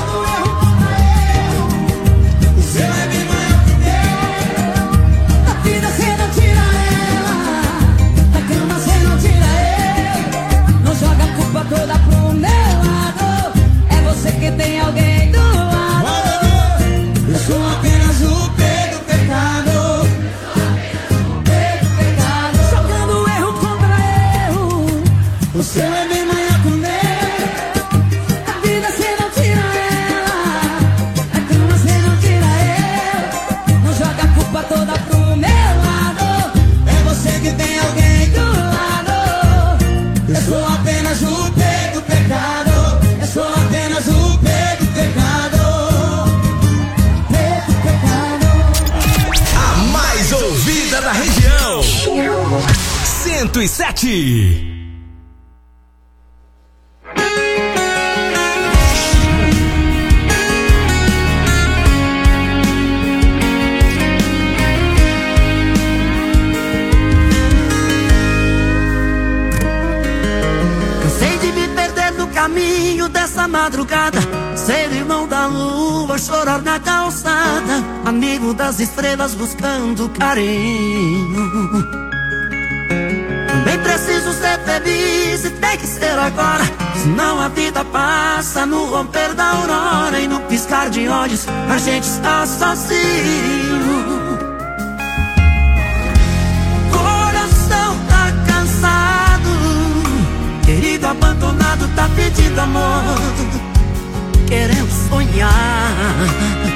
O seu é bem maior que o meu. Da vida cê não tira ela, da cama cê não tira ele. Não joga a culpa toda pro meu lado. É você que tem alguém do lado. Eu sou apenas o peito pecado. Peito pecado. Jogando erro contra erro. O seu é bem maior que o meu. Da vida cê não tira ela, da cama cê não tira ele. Não joga a culpa toda pro meu lado. É você que tem alguém do lado. Eu sou apenas o peito pecado. Eu sou apenas o peito pecado. Peito pecado. A mais ouvida da região. cento e sete. Cansei de me perder no caminho dessa madrugada. Ser irmão da lua, chorar na calçada. Amigo das estrelas buscando carinho. Também preciso ser feliz e tem que ser agora. Senão a vida passa no romper da aurora. E no piscar de olhos a gente está sozinho. Coração tá cansado, querido abandonado tá pedindo amor, querendo sonhar.